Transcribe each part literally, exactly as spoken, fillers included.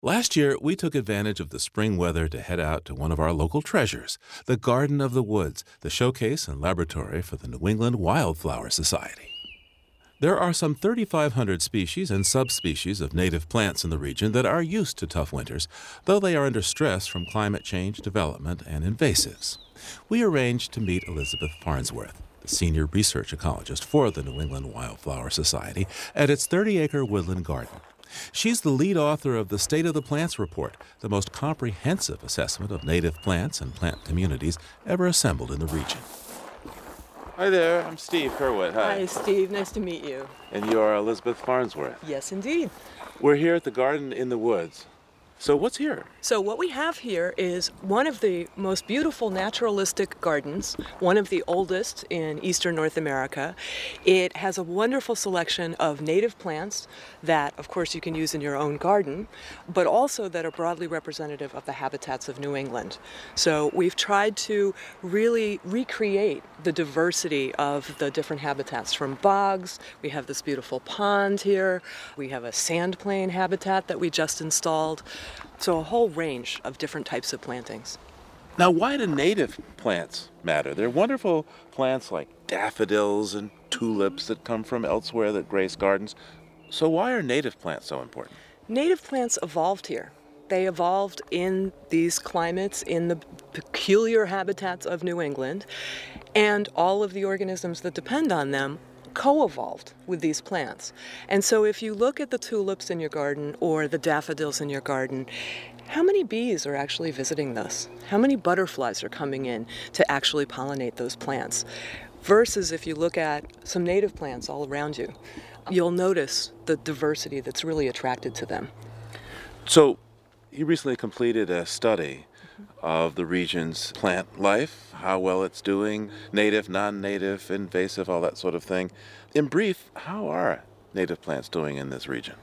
Last year, we took advantage of the spring weather to head out to one of our local treasures, the Garden of the Woods, the showcase and laboratory for the New England Wildflower Society. There are some thirty-five hundred species and subspecies of native plants in the region that are used to tough winters, though they are under stress from climate change, development, and invasives. We arranged to meet Elizabeth Farnsworth, the senior research ecologist for the New England Wildflower Society, at its thirty-acre woodland garden. She's the lead author of the State of the Plants Report, the most comprehensive assessment of native plants and plant communities ever assembled in the region. Hi there, I'm Steve Kerwood. Hi. Hi, Steve. Nice to meet you. And you are Elizabeth Farnsworth. Yes, indeed. We're here at the Garden in the Woods. So what's here? So what we have here is one of the most beautiful naturalistic gardens, one of the oldest in eastern North America. It has a wonderful selection of native plants that, of course, you can use in your own garden, but also that are broadly representative of the habitats of New England. So we've tried to really recreate the diversity of the different habitats, from bogs. We have this beautiful pond here. We have a sand plain habitat that we just installed. So a whole range of different types of plantings. Now, why do native plants matter? They're wonderful plants like daffodils and tulips that come from elsewhere that grace gardens. So why are native plants so important? Native plants evolved here. They evolved in these climates, in the peculiar habitats of New England, and all of the organisms that depend on them co-evolved with these plants. And so if you look at the tulips in your garden or the daffodils in your garden, how many bees are actually visiting those? How many butterflies are coming in to actually pollinate those plants? Versus if you look at some native plants all around you, you'll notice the diversity that's really attracted to them. So you recently completed a study of the region's plant life, how well it's doing, native, non-native, invasive, all that sort of thing. In brief, how are native plants doing in this region?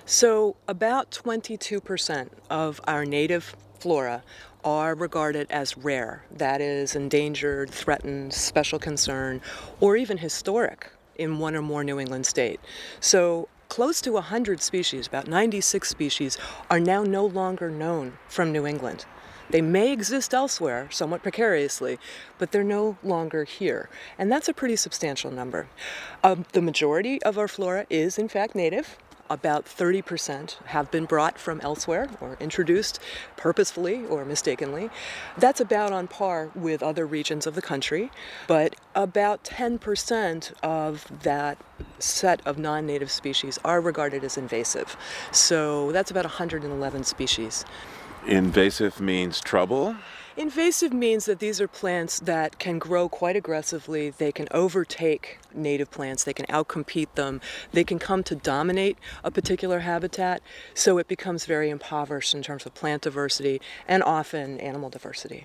So about twenty-two percent of our native flora are regarded as rare, that is endangered, threatened, special concern, or even historic in one or more New England states. So close to one hundred species, about ninety-six species, are now no longer known from New England. They may exist elsewhere, somewhat precariously, but they're no longer here. And that's a pretty substantial number. Um, the majority of our flora is, in fact, native. About thirty percent have been brought from elsewhere or introduced purposefully or mistakenly. That's about on par with other regions of the country, but about ten percent of that set of non-native species are regarded as invasive. So that's about one hundred eleven species. Invasive means trouble? Invasive means that these are plants that can grow quite aggressively. They can overtake native plants. They can outcompete them. They can come to dominate a particular habitat, so it becomes very impoverished in terms of plant diversity and often animal diversity.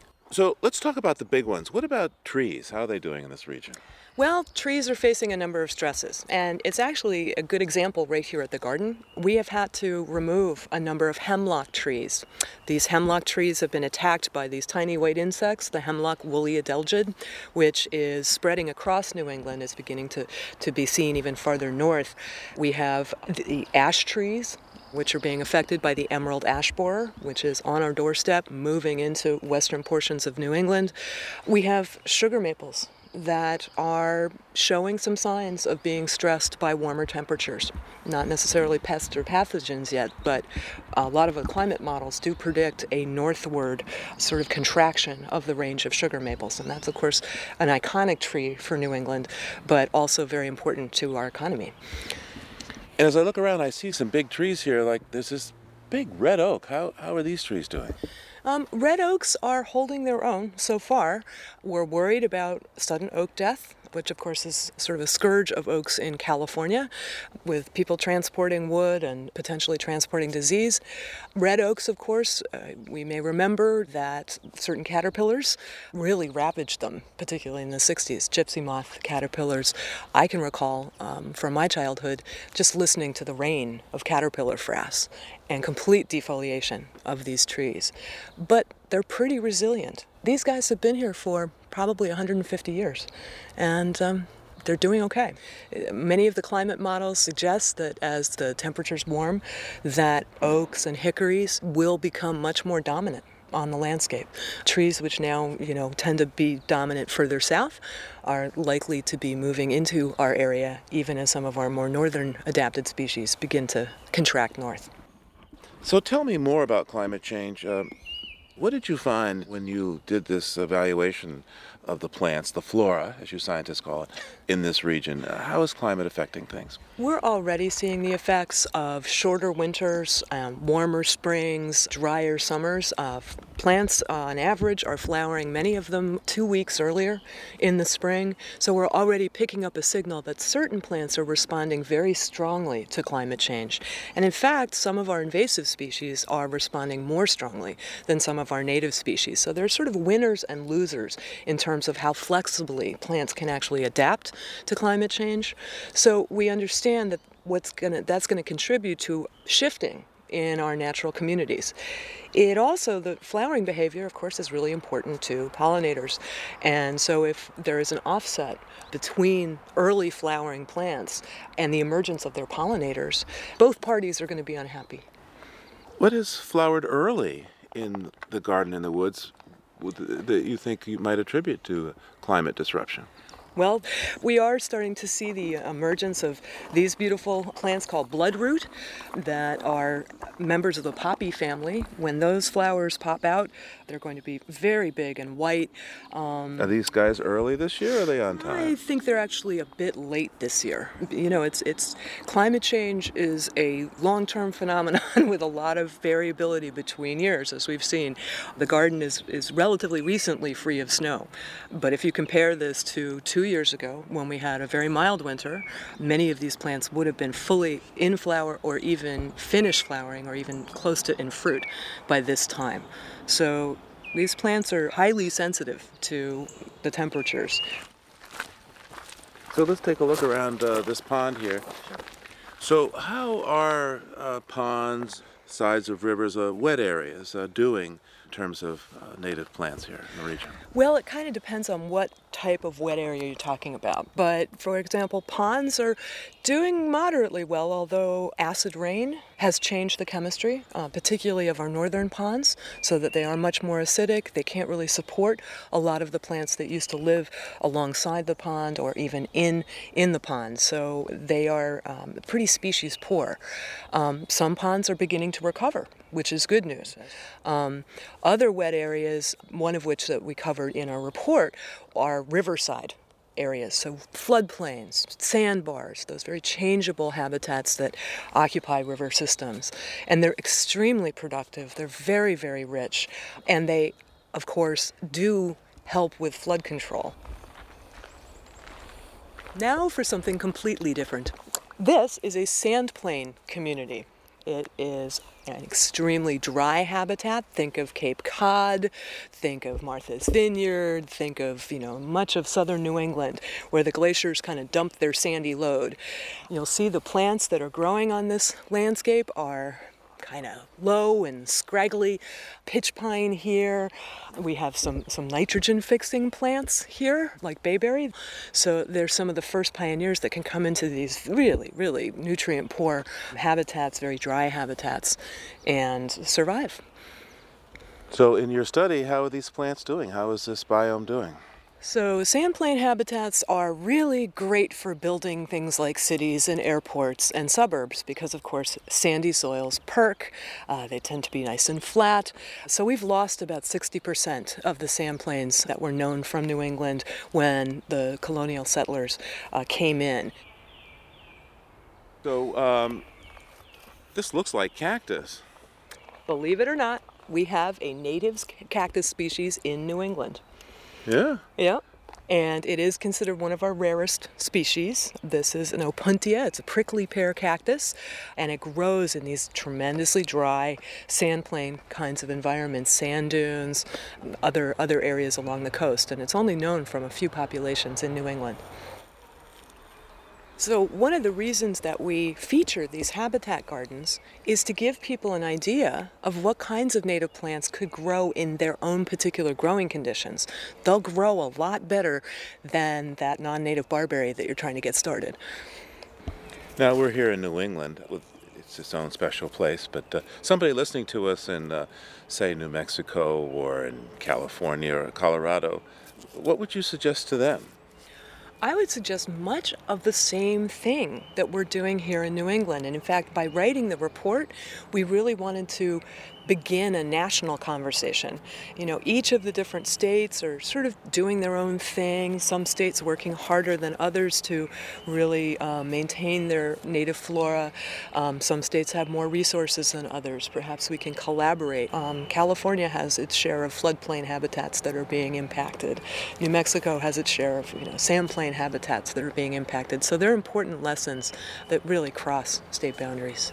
So let's talk about the big ones. What about trees? How are they doing in this region? Well, trees are facing a number of stresses, and it's actually a good example right here at the garden. We have had to remove a number of hemlock trees. These hemlock trees have been attacked by these tiny white insects, the hemlock woolly adelgid, which is spreading across New England. It's beginning to, to be seen even farther north. We have the ash trees, which are being affected by the emerald ash borer, which is on our doorstep, moving into western portions of New England. We have sugar maples that are showing some signs of being stressed by warmer temperatures. Not necessarily pests or pathogens yet, but a lot of the climate models do predict a northward sort of contraction of the range of sugar maples. And that's, of course, an iconic tree for New England, but also very important to our economy. And as I look around, I see some big trees here, like there's this big red oak. How, how are these trees doing? Um, red oaks are holding their own so far. We're worried about sudden oak death, which of course is sort of a scourge of oaks in California, with people transporting wood and potentially transporting disease. Red oaks, of course, uh, we may remember that certain caterpillars really ravaged them, particularly in the sixties. Gypsy moth caterpillars. I can recall um, from my childhood just listening to the rain of caterpillar frass and complete defoliation of these trees. But they're pretty resilient. These guys have been here for probably one hundred fifty years, and um, they're doing okay. Many of the climate models suggest that as the temperatures warm, that oaks and hickories will become much more dominant on the landscape. Trees which now, you know, tend to be dominant further south are likely to be moving into our area, even as some of our more northern adapted species begin to contract north. So tell me more about climate change. Uh, what did you find when you did this evaluation of the plants, the flora, as you scientists call it, in this region? Uh, how is climate affecting things? We're already seeing the effects of shorter winters, um, warmer springs, drier summers. Uh, plants, uh, on average, are flowering, many of them two weeks earlier in the spring. So we're already picking up a signal that certain plants are responding very strongly to climate change. And in fact, some of our invasive species are responding more strongly than some of our native species. So there's sort of winners and losers in terms of how flexibly plants can actually adapt to climate change. So we understand that what's gonna that's going to contribute to shifting in our natural communities. It also, the flowering behavior, of course, is really important to pollinators. And so if there is an offset between early flowering plants and the emergence of their pollinators, both parties are going to be unhappy. What is flowered early in the garden in the woods that you think you might attribute to climate disruption? Well, we are starting to see the emergence of these beautiful plants called bloodroot that are members of the poppy family. When those flowers pop out, they're going to be very big and white. Um, are these guys early this year, or are they on time? I think they're actually a bit late this year. You know, it's it's climate change is a long-term phenomenon with a lot of variability between years, as we've seen. The garden is, is relatively recently free of snow. But if you compare this to two years ago, when we had a very mild winter, many of these plants would have been fully in flower or even finished flowering or even close to in fruit by this time. So these plants are highly sensitive to the temperatures. So let's take a look around uh, this pond here. So how are uh, ponds, sides of rivers, uh, wet areas uh, doing in terms of uh, native plants here in the region? Well, it kind of depends on what type of wet area you're talking about. But, for example, ponds are doing moderately well, although acid rain has changed the chemistry, uh, particularly of our northern ponds, so that they are much more acidic. They can't really support a lot of the plants that used to live alongside the pond or even in, in the pond. So they are um, pretty species poor. Um, some ponds are beginning to recover, which is good news. Um, other wet areas, one of which that we covered in our report, are riverside areas, so floodplains, sandbars, those very changeable habitats that occupy river systems. And they're extremely productive, they're very, very rich, and they, of course, do help with flood control. Now for something completely different. This is a sandplain community. It is an extremely dry habitat. Think of Cape Cod, think of Martha's Vineyard, think of, you know, much of southern New England, where the glaciers kind of dump their sandy load. You'll see the plants that are growing on this landscape are kind of low and scraggly. Pitch pine here. We have some, some nitrogen-fixing plants here, like bayberry. So they're some of the first pioneers that can come into these really, really nutrient-poor habitats, very dry habitats, and survive. So in your study, how are these plants doing? How is this biome doing? So sandplain habitats are really great for building things like cities and airports and suburbs because, of course, sandy soils perk. Uh, they tend to be nice and flat. So we've lost about sixty percent of the sandplains that were known from New England when the colonial settlers uh, came in. So um, this looks like cactus. Believe it or not, we have a native cactus species in New England. Yeah. Yeah. And it is considered one of our rarest species. This is an opuntia. It's a prickly pear cactus, and it grows in these tremendously dry sandplain kinds of environments, sand dunes, other other areas along the coast, and it's only known from a few populations in New England. So one of the reasons that we feature these habitat gardens is to give people an idea of what kinds of native plants could grow in their own particular growing conditions. They'll grow a lot better than that non-native barberry that you're trying to get started. Now, we're here in New England with it's its own special place, but uh, somebody listening to us in, uh, say, New Mexico or in California or Colorado, what would you suggest to them? I would suggest much of the same thing that we're doing here in New England. And in fact, by writing the report, we really wanted to begin a national conversation. You know, each of the different states are sort of doing their own thing. Some states working harder than others to really uh, maintain their native flora. Um, some states have more resources than others. Perhaps we can collaborate. Um, California has its share of floodplain habitats that are being impacted. New Mexico has its share of, you know, sandplain habitats that are being impacted. So they're important lessons that really cross state boundaries.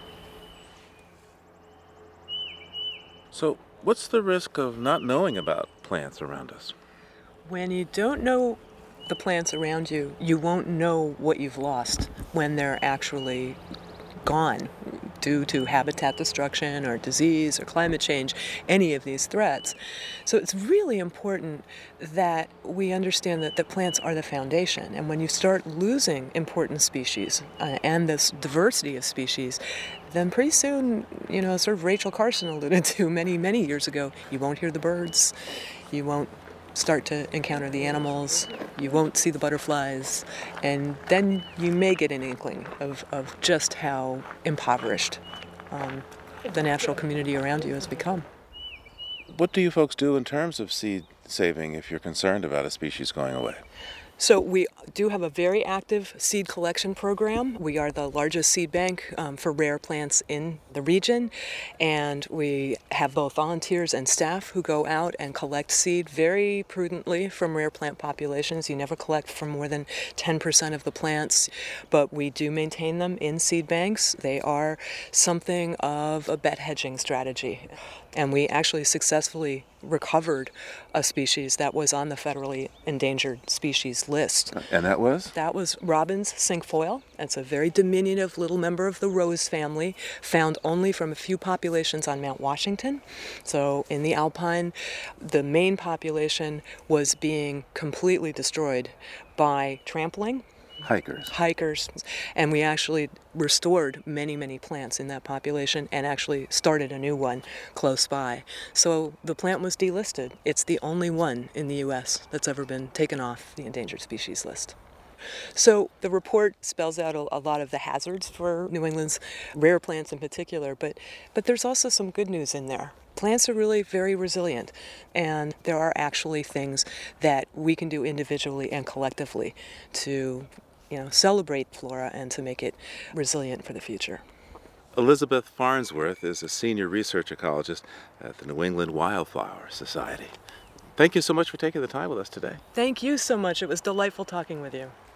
So, what's the risk of not knowing about plants around us? When you don't know the plants around you, you won't know what you've lost when they're actually gone due to habitat destruction or disease or climate change, any of these threats. So it's really important that we understand that the plants are the foundation. And when you start losing important species uh, and this diversity of species, then pretty soon, you know, sort of Rachel Carson alluded to many, many years ago, you won't hear the birds, you won't start to encounter the animals, you won't see the butterflies, and then you may get an inkling of, of just how impoverished um, the natural community around you has become. What do you folks do in terms of seed saving if you're concerned about a species going away? So we do have a very active seed collection program. We are the largest seed bank um, for rare plants in the region, and we have both volunteers and staff who go out and collect seed very prudently from rare plant populations. You never collect from more than ten percent of the plants, but we do maintain them in seed banks. They are something of a bet hedging strategy. And we actually successfully recovered a species that was on the federally endangered species list. And that was? That was Robbins cinquefoil. It's a very diminutive little member of the rose family, found only from a few populations on Mount Washington. So in the Alpine, the main population was being completely destroyed by trampling. Hikers. Hikers. And we actually restored many, many plants in that population and actually started a new one close by. So the plant was delisted. It's the only one in the U S that's ever been taken off the endangered species list. So the report spells out a, a lot of the hazards for New England's rare plants in particular, but, but there's also some good news in there. Plants are really very resilient, and there are actually things that we can do individually and collectively to, you know, celebrate flora and to make it resilient for the future. Elizabeth Farnsworth is a senior research ecologist at the New England Wildflower Society. Thank you so much for taking the time with us today. Thank you so much. It was delightful talking with you.